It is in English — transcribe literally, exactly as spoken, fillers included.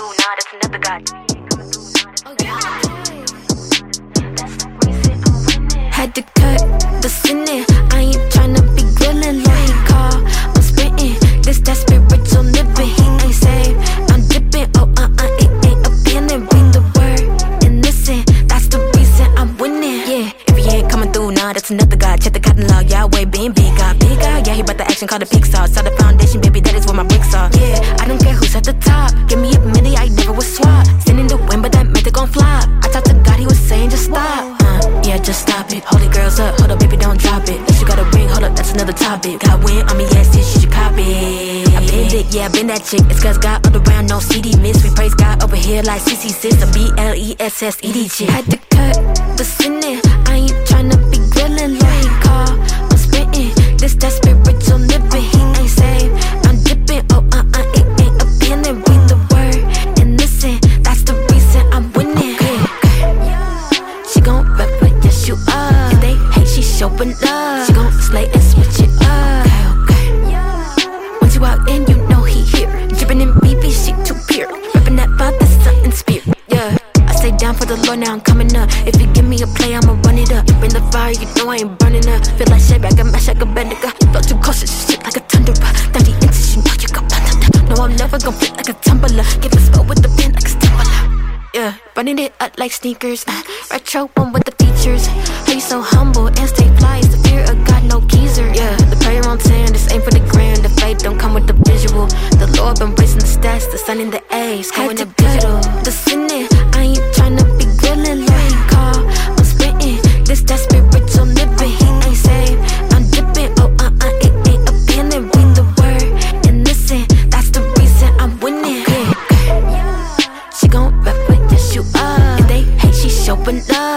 through, nah, that's another god. Had to cut the sinning. I ain't tryna be grilling like he call. I'm spitting this that spiritual living. He ain't saved, I'm dipping. Oh uh uh, it ain't appealing. Read the word and listen. That's the reason I'm winning. Yeah, if he ain't coming through, nah, that's another god. Check the cotton log, Yahweh being big God, big God. Yeah, he brought the action, called the Pixar. Saw the foundation, baby, that is where my bricks are. Yeah, I don't care who's at the top. Give me a minute, I never was swap. Sending the wind, but that meant it gon' fly. I talked to God, he was saying just stop. Uh, yeah, just stop it. Hold it, girls up. Hold up, baby, don't drop it. If you got a ring, hold up, that's another topic. Got win on me, yes, this you should copy. I been it, yeah, I been that chick. It's cause God all around, no C D miss. We praise God over here like C C sis. A B L E S S E D chick. Had to cut the sinning. I ain't tryna be grilling like he call. I'm spitting this that spiritual living. He ain't saved, I'm dipping. Oh uh uh, it ain't appealing. Read the word and listen. That's the reason I'm winning. Okay. She gon' rep it, yes you are. If they hate, she showing love. She gon' slay and switch it up. Okay, okay. Once you walk in, you know he here. Drippin' in B B, she too pure. Reppin' that Father, Son, and Spirit. Yeah, I stay down for the Lord, now I'm coming up. If you give me a play, I'ma run it up. You bring the fire, you know I ain't burning up. Feel like shit, I can mash like a bendigo. Flow too close, it's shit like a thunder. thirty inches, you know you gon' run under. No, I'm never gon' flip like a tumbler. Give a spell with the pen like a stimulator. Yeah, running it up like sneakers. uh, Retro one with the features. How you so humble and stay fly? It's the fear of God, no geezer. Yeah, the prayer on ten, this ain't for the grand. The faith don't come with the visual. The Lord been raising the stats, the sun in the A's, going to digital. The sinning, I ain't tryna be grilling like he call. I'm spitting this that spiritual living. He ain't saved, I'm dipping. Oh uh uh, it ain't appealing. Read the word and listen. That's the reason I'm winning. Okay, okay. She gon' rep it, yes you are. If they hate, she showing love.